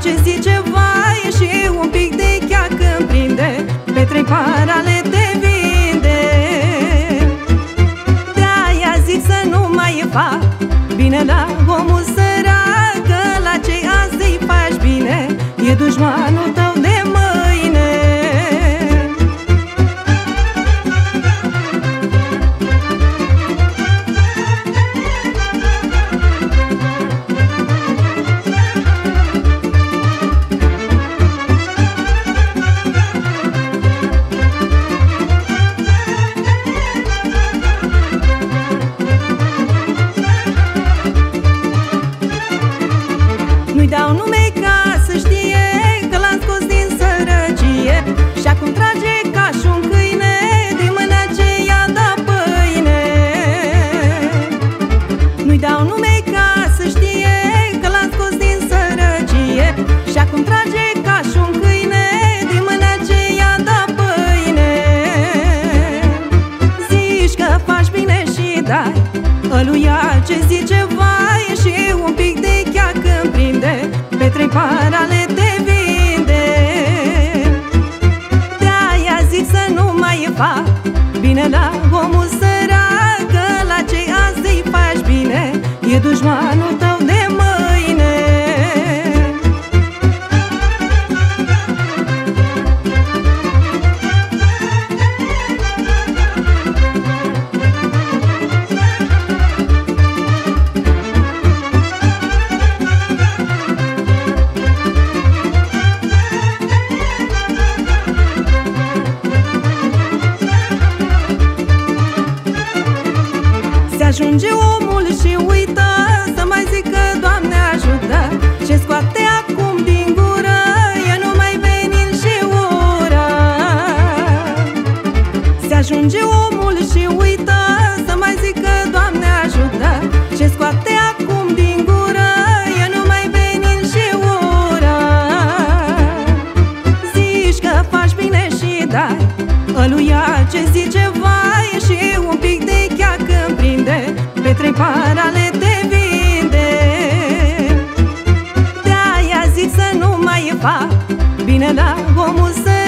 ce zice vai, și un pic de chea când prinde, pe 3 parale te vinde. De-aia zic să nu mai fac bine la omul sărac, că la cei azi îi faci bine, e dușmanul tău de mâine. Nu-i dau nume ca să știe că l-am scos din sărăcie, și acum trage ca și un câine din mâna ce i-a dat pâine. Nu-i dau nume ca să știe că l-am scos din sărăcie, și acum trage ca și un câine din mâna ce i-a dat pâine. Zici că faci bine și dai ăluia ce zice vai, și un pic de chea când prinde, pe 3 parale te vinde. De-aia zic să nu mai fac bine la omul sărac, că la cei azi îi faci bine, e dușmanul tău de mâine. Ajunge omul și uită să mai zică Doamne ajută, ce scoate acum din gură e numai venin și ură. Se ajunge omul și uită să mai zică Doamne ajută, ce scoate acum din gură e numai venin și ură. Zici că faci bine și dai ăluia ce zice vai, și un pic de chea când prinde, pe 3 parale te vinde. De-aia zic să nu mai fac bine la omul sărac,